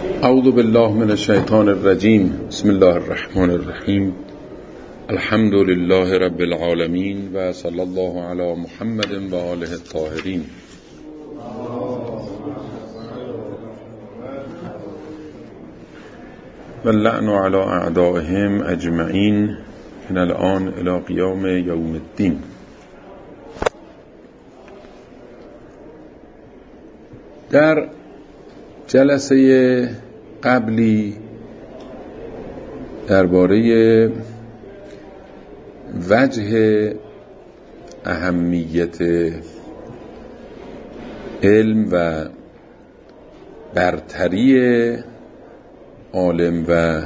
اعوذ بالله من الشیطان الرجیم. بسم الله الرحمن الرحیم. الحمد لله رب العالمین و صلی الله علی محمد و آله الطاهرین. و اللعن علی اعدائهم اجمعین من الان الی قیام یوم الدین. در جلسه قبلی درباره وجه اهمیت علم و برتری عالم و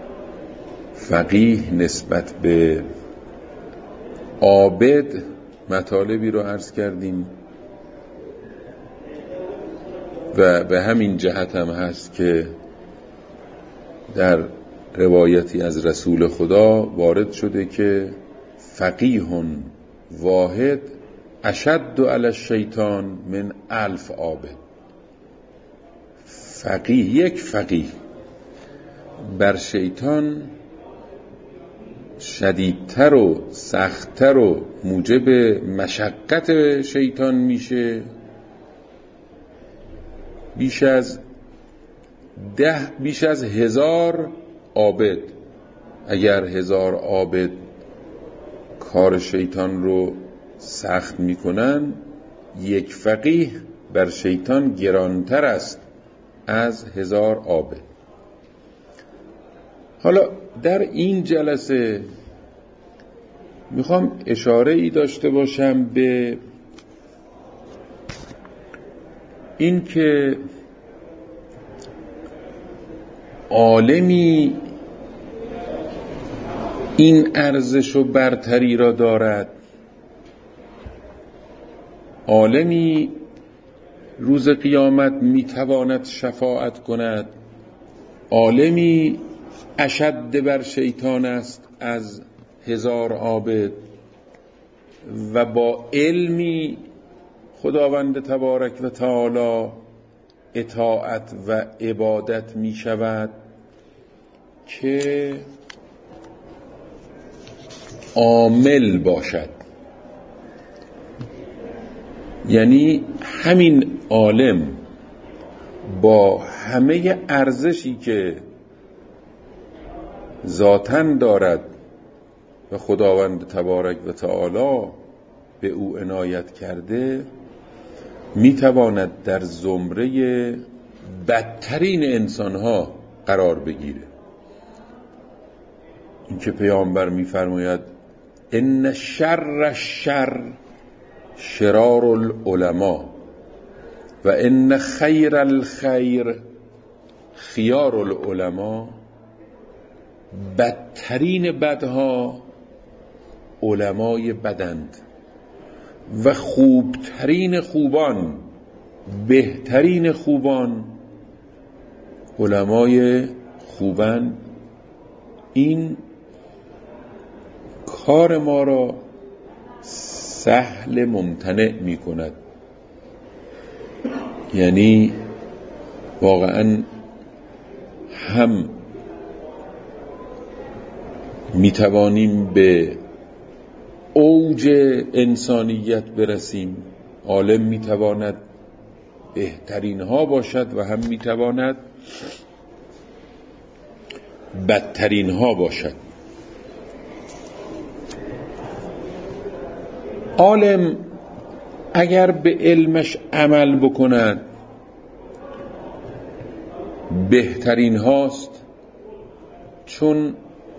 فقیه نسبت به عابد مطالبی رو عرض کردیم و به همین جهت هم هست که در روایتی از رسول خدا وارد شده که فقیه واحد اشد علی الشیطان من 1000 عابد. یک فقیه بر شیطان شدیدتر و سختتر و موجب مشقت شیطان میشه بیش از 1000 عابد. اگر 1000 عابد کار شیطان رو سخت میکنن، یک فقیه بر شیطان گرانتر است از 1000 عابد. حالا در این جلسه میخوام اشاره ای داشته باشم به این که عالمی این ارزش و برتری را دارد، عالمی روز قیامت میتواند شفاعت کند، عالمی اشد بر شیطان است از 1000 عابد و با علمی خداوند تبارک و تعالی اطاعت و عبادت می شود که عامل باشد. یعنی همین عالم با همه ارزشی که ذاتاً دارد و خداوند تبارک و تعالی به او عنایت کرده، میتواند در زمره بدترین انسانها قرار بگیره. این که پیامبر میفرماید ان شر الشر شرار العلماء و ان خیر الخیر خیار العلماء، بدترین بدها علمای بدند و خوبترین خوبان، بهترین خوبان علمای خوبن. این کار ما را سهل ممتنع می کند. یعنی واقعا هم می توانیم به اوج انسانیت برسیم، عالم میتواند بهترین ها باشد و هم میتواند بدترین ها باشد. عالم اگر به علمش عمل بکند بهترین هاست، چون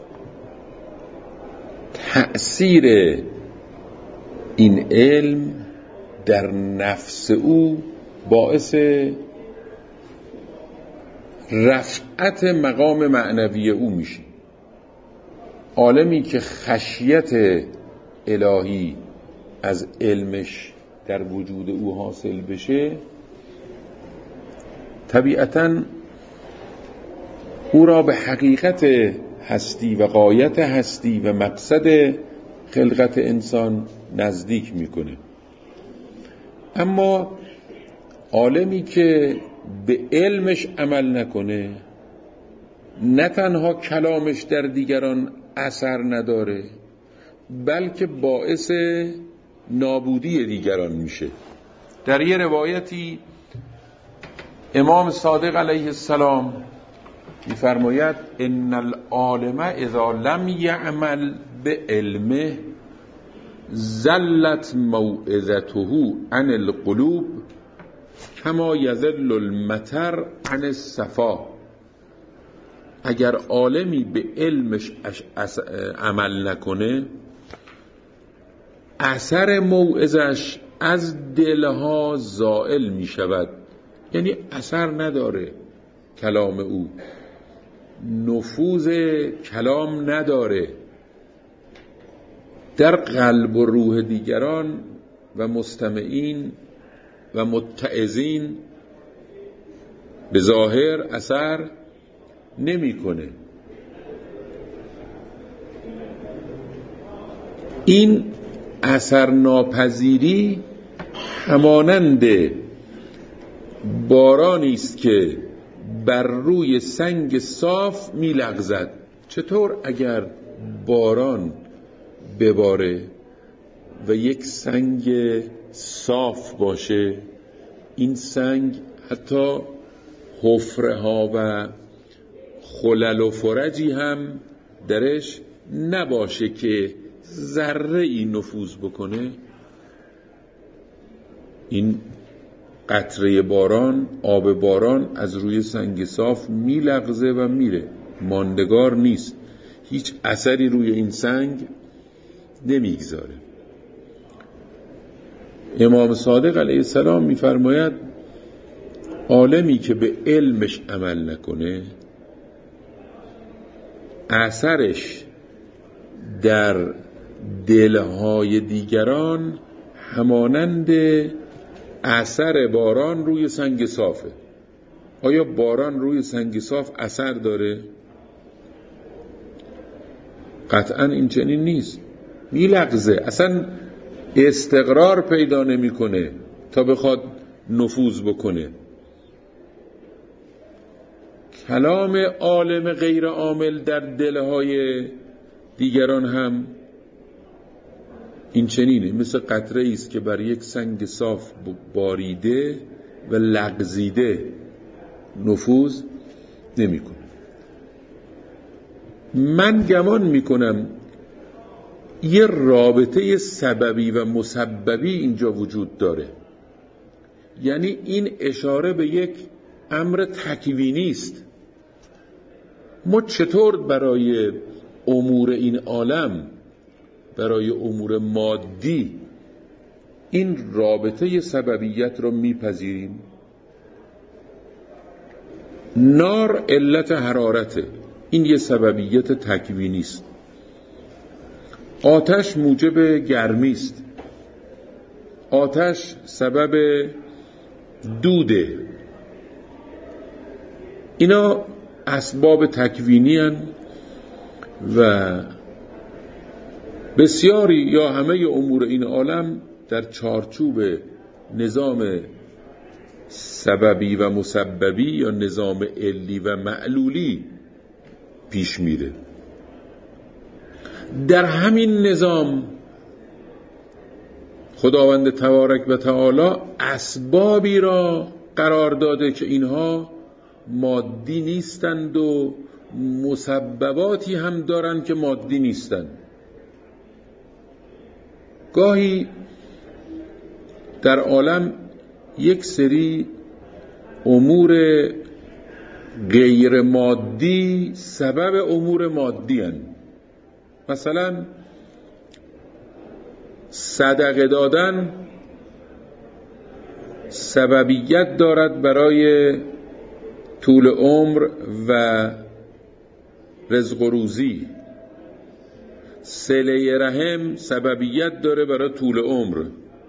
تأثیر این علم در نفس او باعث رفعت مقام معنوی او میشه. عالمی که خشیت الهی از علمش در وجود او حاصل بشه، طبیعتاً او را به حقیقت هستی و غایت هستی و مقصد خلقت انسان نزدیک میکنه. اما عالمی که به علمش عمل نکنه، نه تنها کلامش در دیگران اثر نداره بلکه باعث نابودی دیگران میشه. در یه روایتی امام صادق علیه السلام میفرماید ان العالم اذا لم یعمل به علمه زلت موعظته عن القلوب کما یذل المطر عن الصفا. اگر عالمی به علمش عمل نکنه، اثر موعظش از دلها زائل می شود، یعنی اثر نداره کلام او، نفوذ کلام نداره در قلب و روح دیگران و مستمعین و متعظین، به ظاهر اثر نمیکنه. این اثر ناپذیری همانند بارانی است که بر روی سنگ صاف میلغزد. چطور اگر باران بباره و یک سنگ صاف باشه، این سنگ حتی حفره ها و خلل و فرجی هم درش نباشه که ذره ای نفوذ بکنه، این قطره باران، آب باران از روی سنگ صاف میلغزه و میره، ماندگار نیست، هیچ اثری روی این سنگ نمیگذاره. امام صادق علیه السلام میفرماید عالمی که به علمش عمل نکنه، اثرش در دلهای دیگران همانند اثر باران روی سنگ صافه. آیا باران روی سنگ صاف اثر داره؟ قطعا این چنین نیست، میلغزه، اصلا استقرار پیدا نمیکنه تا بخواد نفوذ بکنه. کلام عالم غیر عامل در دلهای دیگران هم این چنینه، مثل قطره ایست که بر یک سنگ صاف باریده و لغزیده نفوذ نمیکنه. من گمان میکنم یه رابطه سببی و مسببی اینجا وجود داره، یعنی این اشاره به یک امر تکوینی است. ما چطور برای امور این عالم، برای امور مادی این رابطه سببیت را میپذیریم؟ نار علت حرارته، این یه سببیت تکوینی است. آتش موجب گرمی است، آتش سبب دوده. اینا اسباب تکوینی هستند و بسیاری یا همه امور این عالم در چارچوب نظام سببی و مسببی یا نظام علی و معلولی پیش میره. در همین نظام خداوند تبارک و تعالی اسبابی را قرار داده که اینها مادی نیستند و مسبباتی هم دارند که مادی نیستند. گاهی در عالم یک سری امور غیر مادی سبب امور مادی هستند. مثلا صدقه دادن سببیت دارد برای طول عمر و رزق و روزی، صله رحم سببیت داره برای طول عمر.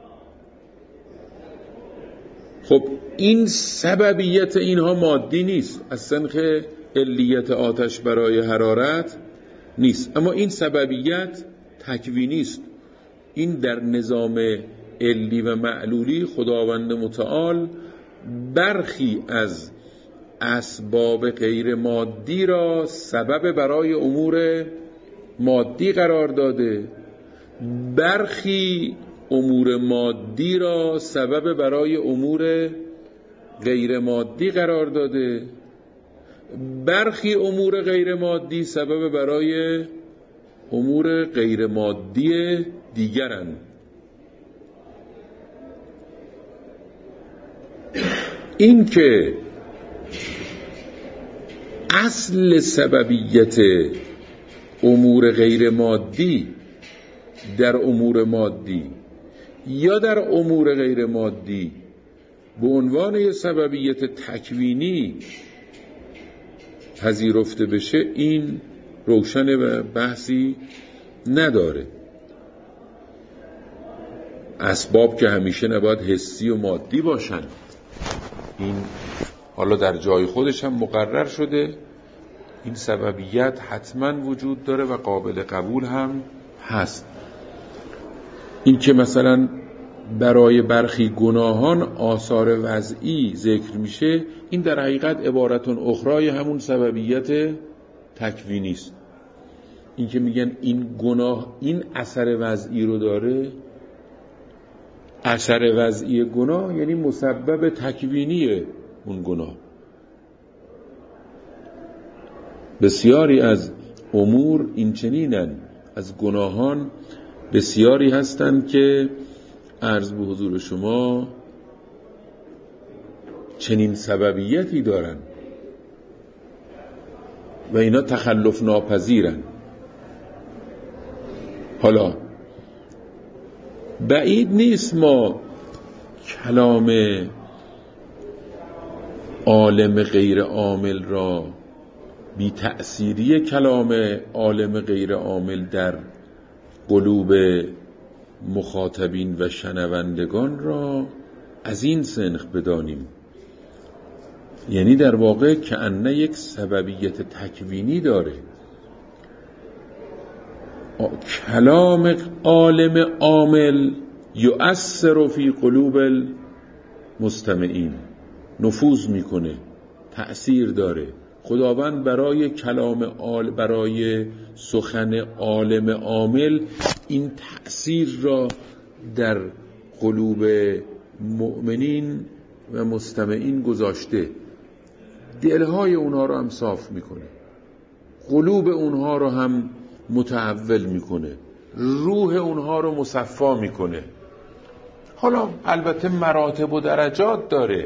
خب این سببیت اینها مادی نیست، از سنخ علیت آتش برای حرارت نیست، اما این سببیت تکوینی است. این در نظام علی و معلولی خداوند متعال برخی از اسباب غیر مادی را سبب برای امور مادی قرار داده، برخی امور مادی را سبب برای امور غیر مادی قرار داده، برخی امور غیر مادی سبب برای امور غیر مادی دیگرند. این که اصل سببیت امور غیر مادی در امور مادی یا در امور غیر مادی به عنوان یه سببیت تکوینی پذیرفته بشه، این روشن و بحثی نداره. اسباب که همیشه نباید حسی و مادی باشن، این حالا در جای خودش هم مقرر شده، این سببیت حتما وجود داره و قابل قبول هم هست. این که مثلا برای برخی گناهان آثار وضعی ذکر میشه، این در حقیقت عبارتون اخرای همون سببیت تکوینی است. این که میگن این گناه این اثر وضعی رو داره، اثر وضعی گناه یعنی مسبب تکوینی اون گناه. بسیاری از امور این چنینن، از گناهان بسیاری هستند که عرض به حضور شما چنین سببیتی دارن و اینا تخلف ناپذیرن. حالا بعید نیست ما کلام عالم غیر عامل را، بی تأثیری کلام عالم غیر عامل در قلوب مخاطبین و شنوندگان را از این سنخ بدانیم. یعنی در واقع کأنه یک سببیت تکوینی داره. کلام عالم عامل یؤثر فی قلوب المستمعین، نفوذ میکنه، تأثیر داره. خداوند برای برای سخن عالم عامل این تأثیر را در قلوب مؤمنین و مستمعین گذاشته، دلهای اونها رو هم صاف میکنه، قلوب اونها رو هم متحول میکنه، روح اونها رو مصفا میکنه. حالا البته مراتب و درجات داره،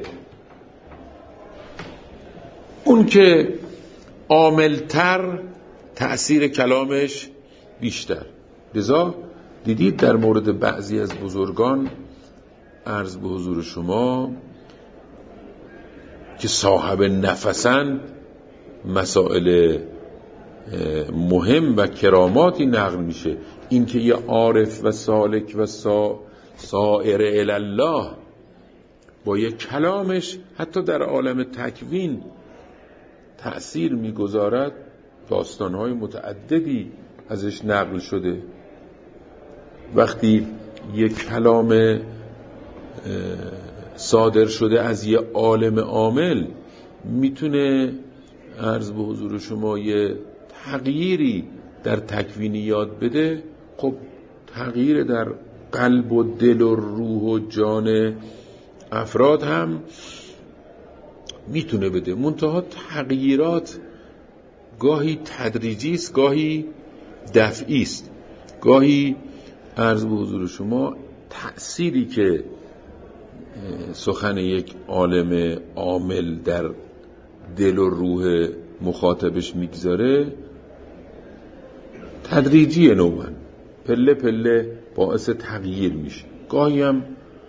اون که عاملتر تأثیر کلامش بیشتر. لذا دیدید در مورد بعضی از بزرگان عرض به حضور شما که صاحب نفسن، مسائل مهم و کراماتی نقل میشه. این که یه عارف و سالک و سائر الله با یه کلامش حتی در عالم تکوین تأثیر میگذارد، داستانهای متعددی ازش نقل شده. وقتی یک کلام صادر شده از یه عالم عامل میتونه عرض به حضور شما یه تغییری در تکوینیات بده، خب تغییر در قلب و دل و روح و جان افراد هم میتونه بده. منتها تغییرات گاهی تدریجی است، گاهی دفعی است. گاهی عرض به حضور شما تأثیری که سخن یک عالم عامل در دل و روح مخاطبش میگذاره تدریجی، نوعاً پله پله باعث تغییر میشه. گاهی هم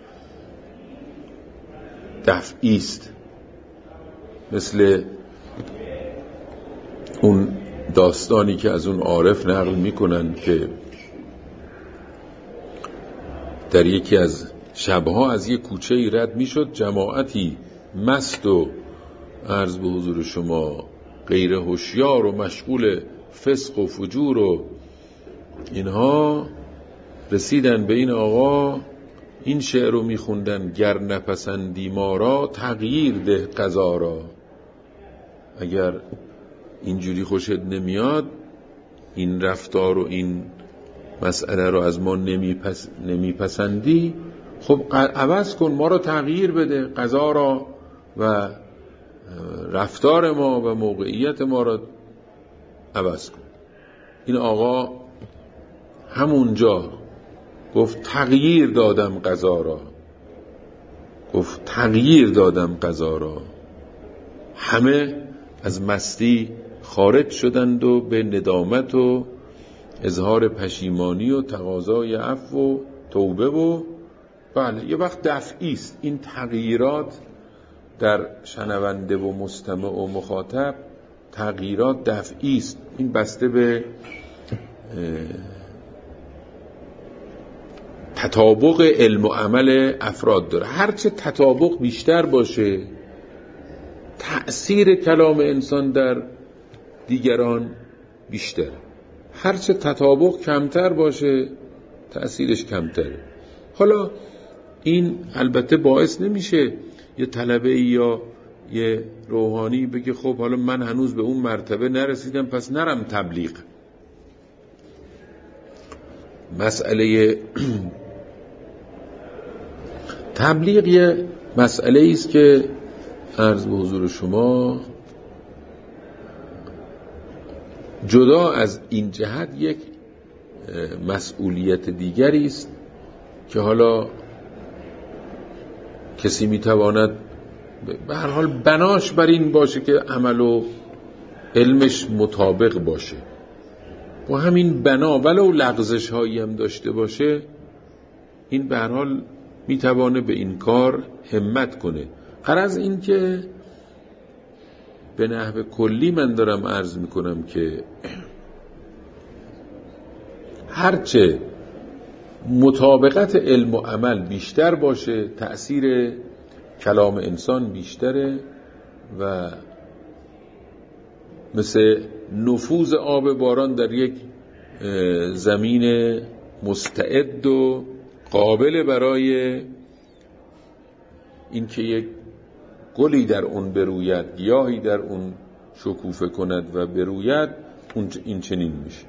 دفعی است، مثل اون داستانی که از اون عارف نقل میکنن که در یکی از شبها از یک کوچه‌ای رد میشد، جماعتی مست و عرض به حضور شما غیر هوشیار و مشغول فسق و فجور و اینها رسیدن به این آقا این شعر رو میخوندن: گر نپسندی ما را تغییر ده قضا را. اگر اینجوری خوشت نمیاد، این رفتار و این مسئله رو از ما نمیپسندی، خب عوض کن، ما رو تغییر بده، قضا را و رفتار ما و موقعیت ما رو عوض کن. این آقا همونجا گفت تغییر دادم قضا را، گفت تغییر دادم قضا را. همه از مستی خارج شدند و به ندامت و اظهار پشیمانی و تقاضای عفو و توبه و بله یه وقت دفعی است. این تغییرات در شنونده و مستمع و مخاطب تغییرات دفعی است. این بسته به تطابق علم و عمل افراد داره. هرچه تطابق بیشتر باشه، تأثیر کلام انسان در دیگران بیشتر. هرچه تطابق کمتر باشه، تأثیرش کمتره. حالا این البته باعث نمیشه یه طلبه یا یه روحانی بگه خب حالا من هنوز به اون مرتبه نرسیدم پس نرم تبلیغ. مسئله تبلیغ یه مسئله است که عرض به حضور شما جدا از این جهت یک مسئولیت دیگری است که حالا کسی میتواند به هر حال بناش بر این باشه که عمل و علمش مطابق باشه، و همین بنا ولو لغزش هایی هم داشته باشه، این به هر حال میتوانه به این کار همت کنه. غرض این که به نحو کلی من دارم عرض میکنم که هرچه مطابقت علم و عمل بیشتر باشه، تأثیر کلام انسان بیشتره و مثل نفوذ آب باران در یک زمین مستعد و قابل برای اینکه یک گلی در اون بروید، گیاهی در اون شکوفه کند و بروید، این چنین میشه.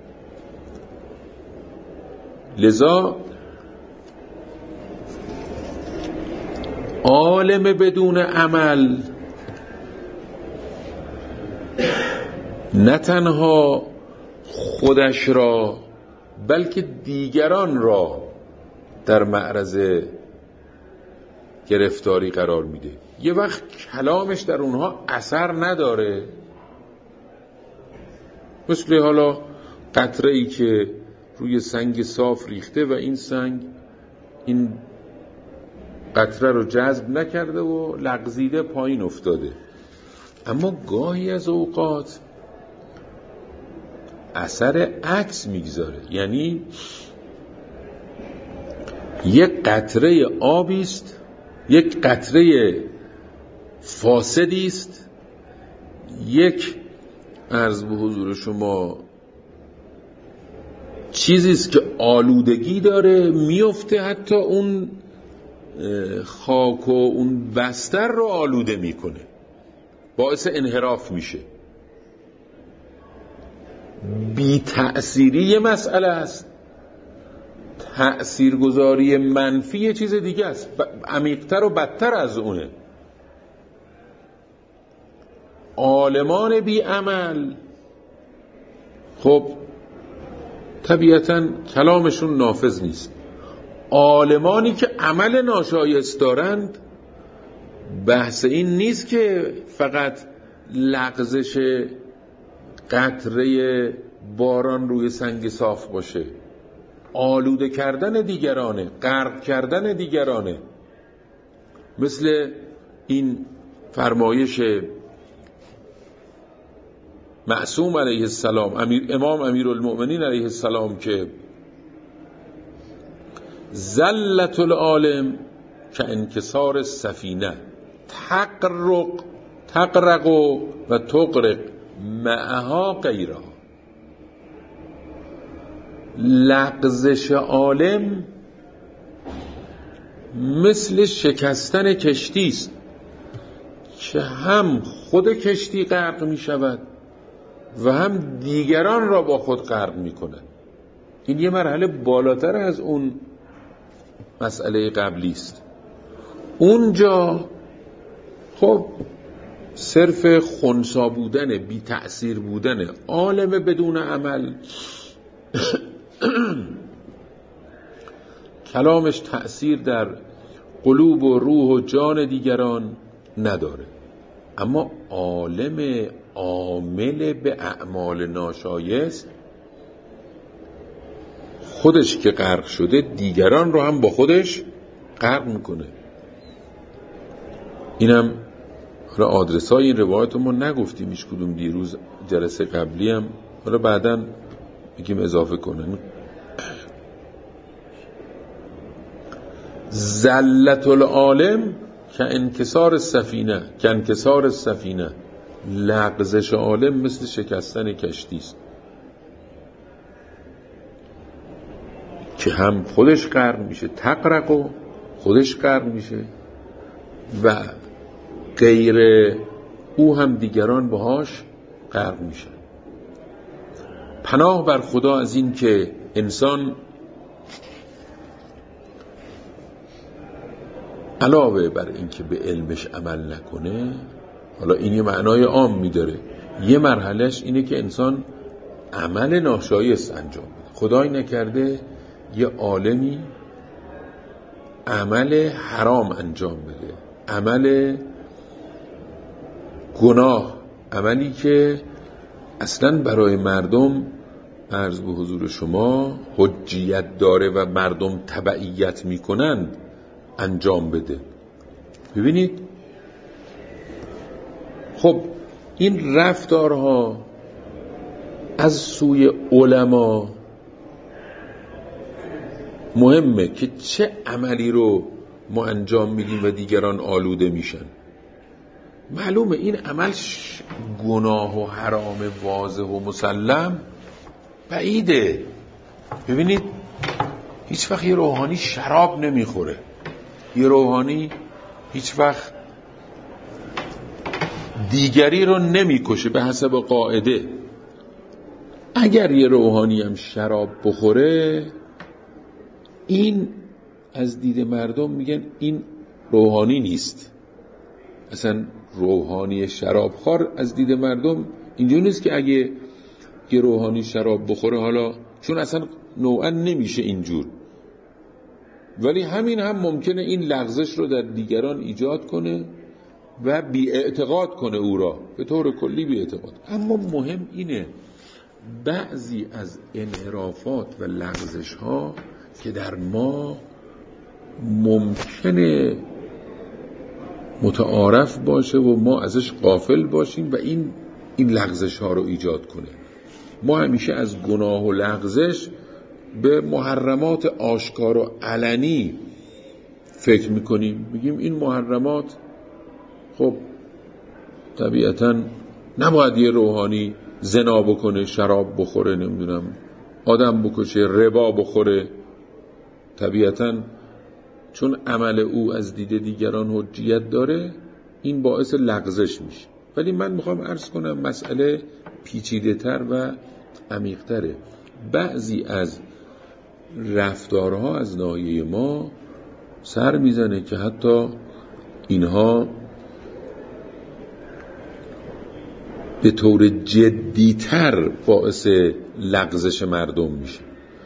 لذا عالم بدون عمل نه تنها خودش را بلکه دیگران را در معرض گرفتاری قرار میده. یه وقت کلامش در اونها اثر نداره، مثل حالا قطره ای که روی سنگ صاف ریخته و این سنگ این قطره رو جذب نکرده و لغزیده پایین افتاده. اما گاهی از اوقات اثر عکس میگذاره، یعنی یک قطره آبی است، یک قطره فاسدی است، یک عرض به حضور شما چیزی است که آلودگی داره، میفته حتی اون خاک و اون بستر رو آلوده میکنه، باعث انحراف میشه. بی تأثیری یه مسئله است، تأثیرگذاری منفی یه چیز دیگه است، عمیق‌تر و بدتر از اونه. عالمان بی عمل خب طبیعتاً کلامشون نافذ نیست. عالمانی که عمل ناشایست دارند، بحث این نیست که فقط لغزش قطره باران روی سنگ صاف باشه، آلوده کردن دیگرانه، غرق کردن دیگرانه. مثل این فرمایش معصوم علیه السلام، امام امیرالمؤمنین علیه السلام که زلت العالم که انکسار السفینه تغرق و تغرق معها غیرها. لغزش عالم مثل شکستن کشتی است که هم خود کشتی غرق می شود و هم دیگران را با خود غرق می کند. این یه مرحله بالاتر از اون مسئله قبلی است. اونجا خب صرف خنثی بودن، بی تأثیر بودن، عالم بدون عمل کلامش تأثیر در قلوب و روح و جان دیگران نداره. اما عالم عامل به اعمال ناشایست خودش که غرق شده دیگران رو هم با خودش غرق میکنه. اینم حالا آدرسای این روایت رو ما نگفتیم هیچ کدوم دیروز جلسه قبلی هم، حالا بعداً بگیم اضافه کنن. زلت العالم که انکسار سفینه، لغزش عالم مثل شکستن کشتی است که هم خودش غرق میشه، تغرق و خودش غرق میشه و غیر او هم دیگران باهاش غرق میشن. پناه بر خدا از این که انسان علاوه بر این که به علمش عمل نکنه، حالا این یه معنای عام میداره، یه مرحلهش اینه که انسان عمل ناشایست انجام بده. خدای نکرده یه عالمی عمل حرام انجام بده، عمل گناه، عملی که اصلا برای مردم عرض به حضور شما حجیت داره و مردم تبعیت میکنند انجام بده. ببینید خب این رفتارها از سوی علما مهمه که چه عملی رو ما انجام میدیم و دیگران آلوده میشن. معلومه این عمل گناه و حرام واضح و مسلم بعیده. ببینید هیچ وقت یه روحانی شراب نمیخوره، یه روحانی هیچ وقت دیگری رو نمیکشه به حسب قاعده. اگر یه روحانی هم شراب بخوره، این از دید مردم میگن این روحانی نیست. اصلا روحانی شرابخوار از دید مردم اینجور نیست که اگه یه روحانی شراب بخوره، حالا چون اصلا نوعا نمیشه اینجور، ولی همین هم ممکنه این لغزش رو در دیگران ایجاد کنه و بی اعتقاد کنه او را، به طور کلی بی اعتقاد. اما مهم اینه بعضی از انحرافات و لغزش ها که در ما ممکنه متعارف باشه و ما ازش غافل باشیم و این لغزش ها رو ایجاد کنه. ما همیشه از گناه و لغزش به محرمات آشکار و علنی فکر میکنیم، میگیم این محرمات خب طبیعتاً نباید یه روحانی زنا بکنه، شراب بخوره، نمیدونم آدم بکشه، ربا بخوره. طبیعتاً چون عمل او از دید دیگران حجیت داره این باعث لغزش میشه. ولی من میخوام عرض کنم مسئله پیچیده تر و عمیق تره. بعضی از رفتارها از ناحیه ما سر میزنه که حتی اینها به طور جدیتر باعث لغزش مردم میشه.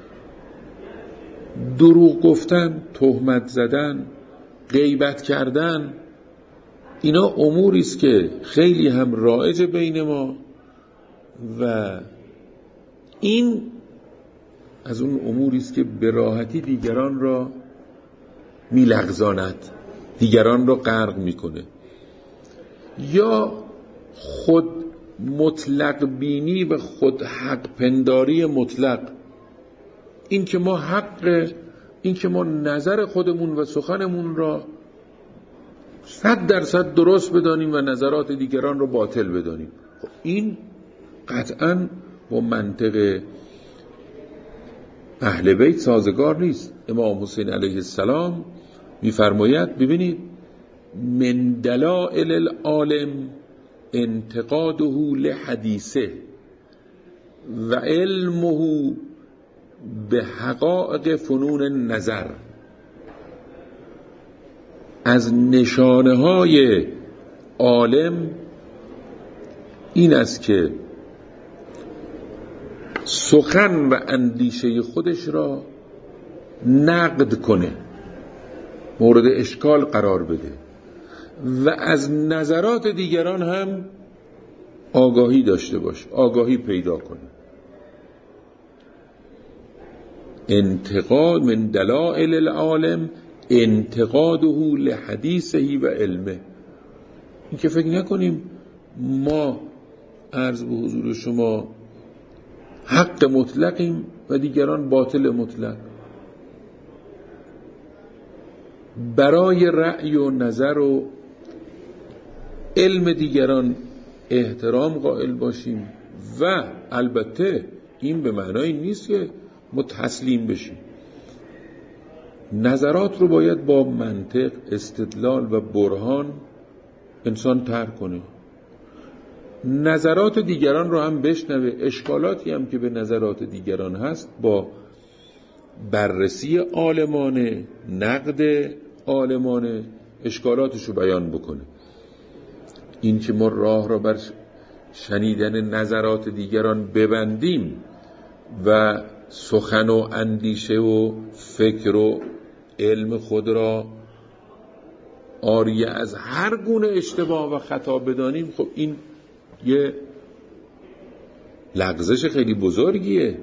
دروغ گفتن، تهمت زدن، غیبت کردن، اینا اموری است که خیلی هم رایج بین ما و این از اون اموری است که به راحتی دیگران را میلغزاند، دیگران را غرق میکنه. یا خود مطلق بینی و خود حق پنداری مطلق، این که ما حق، این که ما نظر خودمون و سخنمون را 100% درست بدانیم و نظرات دیگران را باطل بدانیم، این قطعاً با منطق اهل بیت سازگار نیست. امام حسین علیه السلام میفرماید ببینید من دلائل العالم انتقاده لحدیثه و علمه به حقائق فنون نظر. از نشانه های عالم این است که سخن و اندیشه خودش را نقد کنه، مورد اشکال قرار بده و از نظرات دیگران هم آگاهی داشته باشه، آگاهی پیدا کنه. انتقاد من دلائل العالم انتقاده لحدیثه و علمه. این که فکر نکنیم ما عرض به حضور شما حق مطلقیم و دیگران باطل مطلق. برای رأی و نظر و علم دیگران احترام قائل باشیم و البته این به معنای نیست که ما تسلیم بشیم. نظرات رو باید با منطق، استدلال و برهان انسان طرح کنه. نظرات دیگران رو هم بشنوه، اشکالاتی هم که به نظرات دیگران هست با بررسی عالمانه، نقد عالمانه اشکالاتش رو بیان بکنه. این که ما راه را بر شنیدن نظرات دیگران ببندیم و سخن و اندیشه و فکر و علم خود را آری از هر گونه اشتباه و خطا بدانیم، خب این یه لغزش خیلی بزرگیه.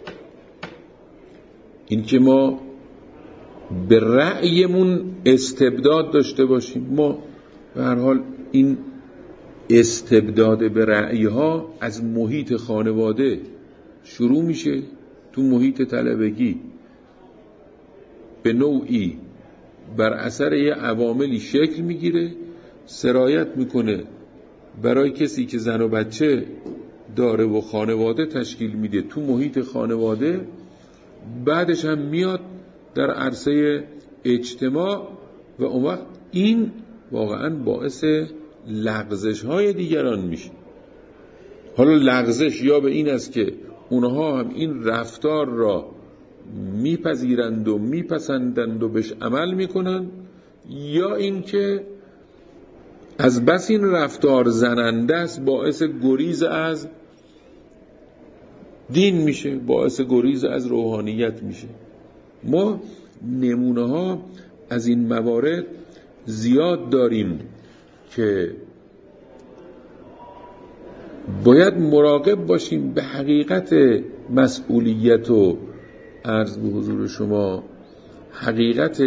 این که ما به رأیمون استبداد داشته باشیم. ما به هر حال این استبداد به رأیها از محیط خانواده شروع میشه، تو محیط طلبگی به نوعی بر اثر یه عواملی شکل میگیره، سرایت میکنه برای کسی که زن و بچه داره و خانواده تشکیل میده تو محیط خانواده، بعدش هم میاد در عرصه اجتماع و اون وقت این واقعا باعث لغزش های دیگران میشه. حالا لغزش یا به این است که اونها هم این رفتار را میپذیرند و میپسندند و بهش عمل میکنند، یا این که از بس این رفتار زننده است باعث گریز از دین میشه، باعث گریز از روحانیت میشه. ما نمونه ها از این موارد زیاد داریم که باید مراقب باشیم به حقیقت مسئولیت و عرض به حضور شما حقیقت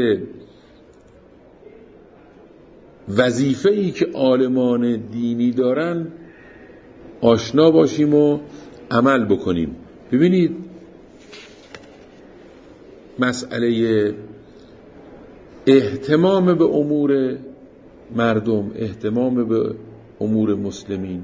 وظیفه‌ای که عالمان دینی دارن آشنا باشیم و عمل بکنیم. ببینید مسئله اهتمام به امور مردم، اهتمام به امور مسلمین،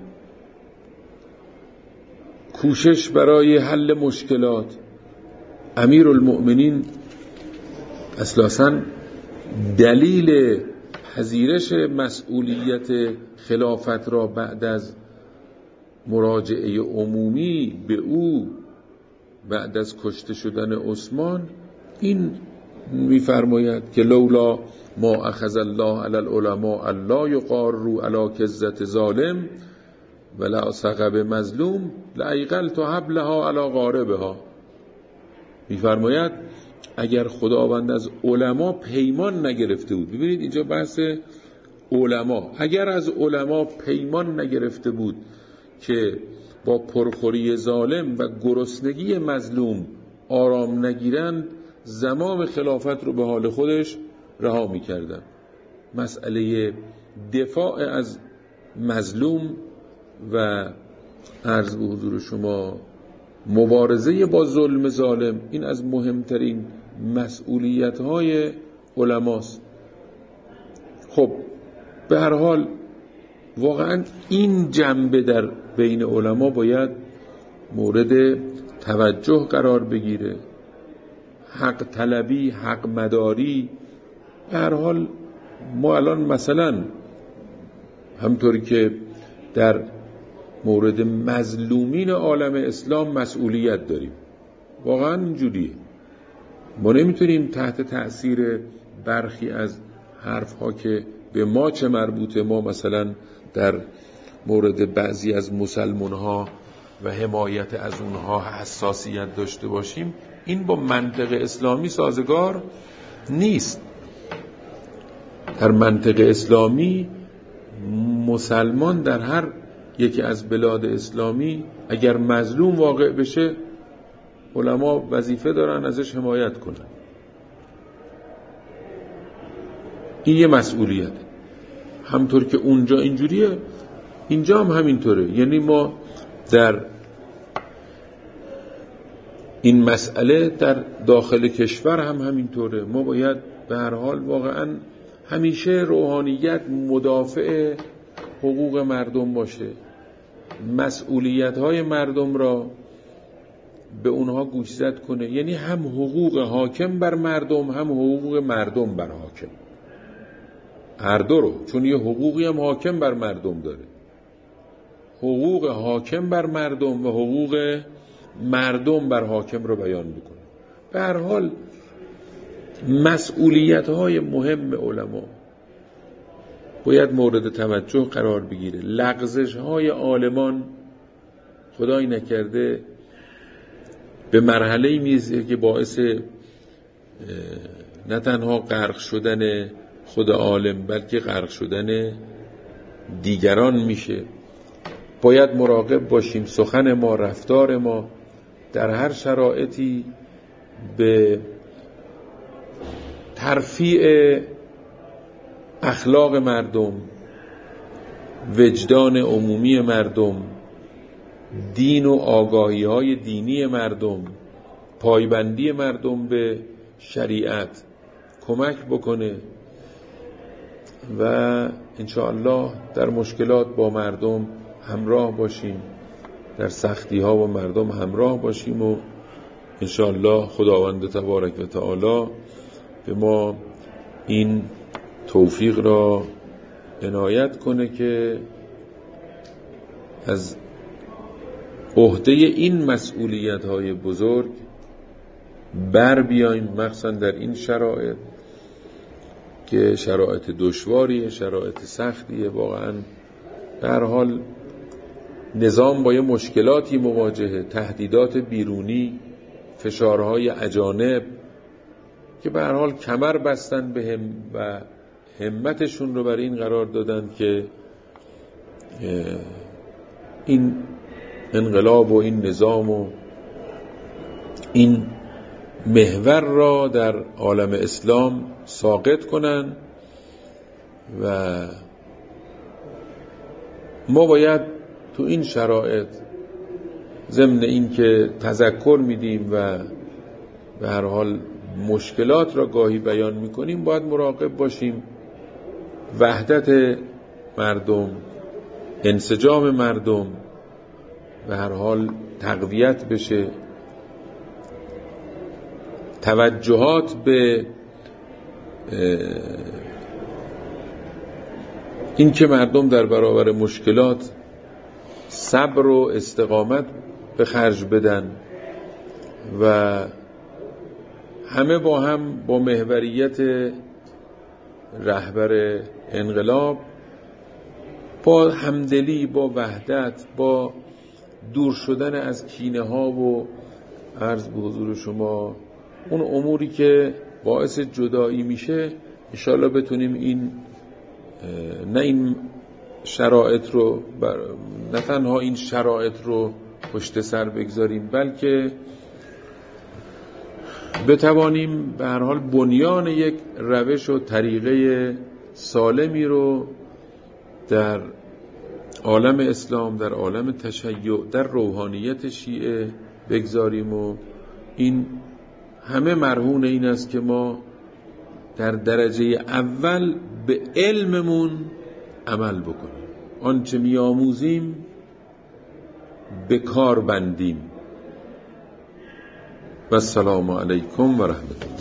کوشش برای حل مشکلات. امیرالمؤمنین اساساً دلیل پذیرش مسئولیت خلافت را بعد از مراجعه عمومی به او بعد از کشته شدن عثمان این می‌فرماید که لولا ما اخذ الله علی العلماء الا یقاروا علی کذة ظالم ولا ثقب مظلوم لایقلت حبلها علی غاربها. می‌فرماید اگر خداوند از علما پیمان نگرفته بود، ببینید اینجا بحث علما، اگر از علما پیمان نگرفته بود که با پرخوری ظالم و گرسنگی مظلوم آرام نگیرند، زمام خلافت رو به حال خودش رها می‌کردن. مسئله دفاع از مظلوم و عرض به حضور شما مبارزه با ظلم ظالم، این از مهمترین مسئولیت‌های علماست. خب به هر حال واقعا این جنبه در بین علما باید مورد توجه قرار بگیره. حق طلبی، حق مداری به هر حال ما الان مثلا همطوری که در مورد مظلومین عالم اسلام مسئولیت داریم، واقعا اینجوریه. ما نمیتونیم تحت تأثیر برخی از حرفها که به ما چه مربوطه، ما مثلا در مورد بعضی از مسلمان‌ها و حمایت از اونها حساسیت داشته باشیم. این با منطق اسلامی سازگار نیست. در منطق اسلامی مسلمان در هر یکی از بلاد اسلامی اگر مظلوم واقع بشه، علما وظیفه دارن ازش حمایت کنن. این یه مسئولیت. همطور که اونجا اینجوریه، اینجا هم همینطوره. یعنی ما در این مسئله در داخل کشور هم همینطوره. ما باید به هر حال واقعا همیشه روحانیت مدافع حقوق مردم باشه، مسئولیت‌های مردم را به اونها گوشزد کنه. یعنی هم حقوق حاکم بر مردم، هم حقوق مردم بر حاکم، هر دو رو. چون یه حقوقی هم حاکم بر مردم داره، حقوق حاکم بر مردم و حقوق مردم بر حاکم رو بیان میکنه. به هر حال مسئولیت‌های مهم علما باید مورد توجه قرار بگیره. لغزش‌های عالمان خدای نکرده به مرحله‌ای میرسه که باعث نه تنها غرق شدن خود عالم بلکه غرق شدن دیگران میشه. باید مراقب باشیم سخن ما، رفتار ما در هر شرایطی به ترفیع اخلاق مردم، وجدان عمومی مردم، دین و آگاهی‌های دینی مردم، پایبندی مردم به شریعت کمک بکنه و انشاءالله در مشکلات با مردم همراه باشیم، در سختی ها با مردم همراه باشیم و انشاءالله خداوند تبارک و تعالی به ما این توفیق را عنایت کنه که از عهده این مسئولیت های بزرگ بر بیاییم، مخصوصا در این شرایط که شرایط دشواریه، شرایط سختیه. واقعا به هر حال نظام با یه مشکلاتی مواجهه، تهدیدات بیرونی، فشارهای اجانب که به هر حال کمر بستن به هم و همتشون رو برای این قرار دادن که این انقلاب و این نظام و این محور را در عالم اسلام ساقط کنن و ما باید تو این شرایط ضمن این که تذکر میدیم و به هر حال مشکلات را گاهی بیان میکنیم، باید مراقب باشیم وحدت مردم، انسجام مردم به هر حال تقویت بشه، توجهات به این که مردم در برابر مشکلات صبر و استقامت به خرج بدن و همه با هم با محوریت رهبر انقلاب، با همدلی، با وحدت، با دور شدن از کینه ها و عرض به حضور شما اون اموری که باعث جدایی میشه، انشاءالله بتونیم این نه این شرایط رو نه تنها این شرایط رو پشت سر بگذاریم، بلکه بتوانیم به هر حال بنیان یک روش و طریقه سالمی رو در عالم اسلام، در عالم تشیع، در روحانیت شیعه بگذاریم و این همه مرهون این است که ما در درجه اول به علممون عمل بکنیم، آنچه می‌آموزیم به کار بندیم. و السلام علیکم و رحمت الله.